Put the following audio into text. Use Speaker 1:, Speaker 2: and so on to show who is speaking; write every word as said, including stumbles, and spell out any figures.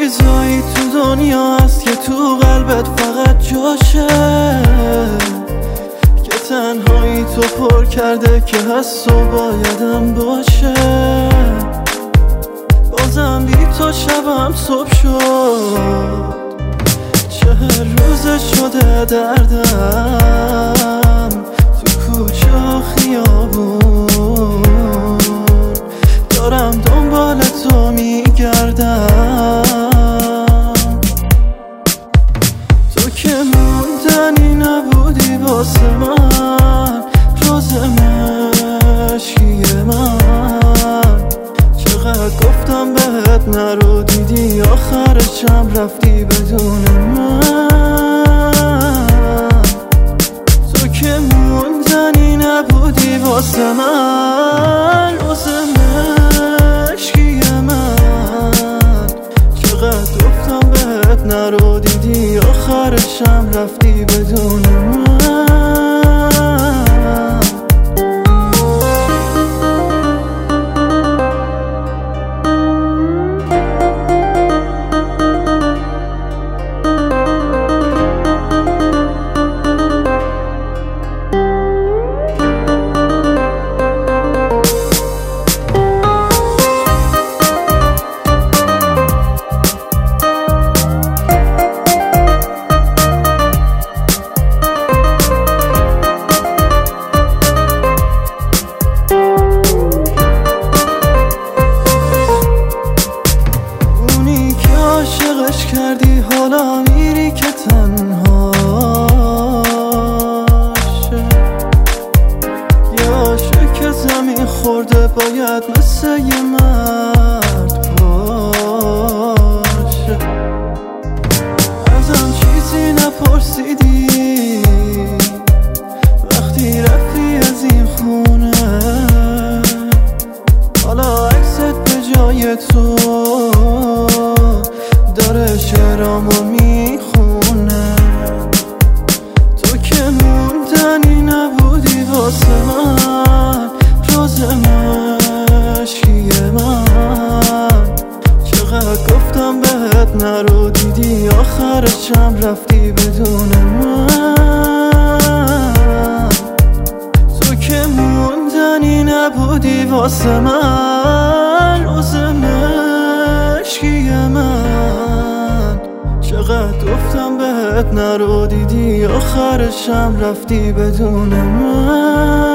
Speaker 1: چیزایی تو دنیا هست که تو قلبت فقط جاشه، که تنهایی تو پر کرده که هست و بایدم باشه. بازم بی تو شبم صبح شد، چهر روزه شده دردم تو کوچه و خیابون، دارم دنبال تو میگردم. تو که موندنی نبودی واسه من، روز مشکی من. چقدر گفتم بهت نرو، دیدی آخرشم رفتی بدون من. تو که موندنی نبودی واسه من، روز مشکی من. چقدر گفتم بهت نرو، دیدی آخرشم رفتی بدون من. عاشقش کردی حالا میری که تنهاشه، یه عاشق که زمین خورده باید مثل یه مرد باشه. ازم چیزی نپرسیدی وقتی رفتی از این خونه، حالا عکست به جای تو داره شعرامو میخونه. تو که موندنی نبودی واسه من، روز مشکی من. چقدر گفتم بهت نرو، دیدی آخرشم رفتی بدون من. تو که موندنی نبودی واسه من، روز مشکی من. چقدر گفتم بهت نرو، دیدی آخرشم رفتی بدون من.